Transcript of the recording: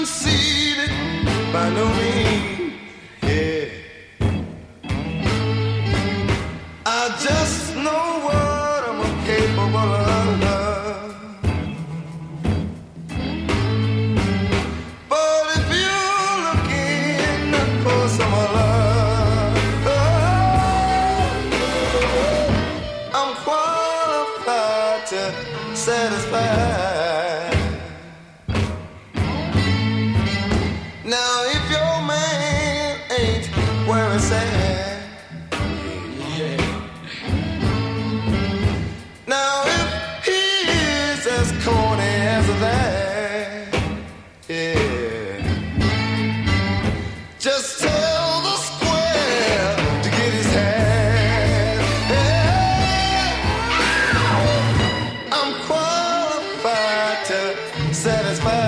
Conceited by no means, yeah. I just know what I'm capable of. But if you're looking for some love, I'm qualified to satisfy. Now if your man ain't where it's at, yeah. Now if he is as corny as that, yeah. Just tell the square to get his hat. Yeah. I'm qualified to satisfy.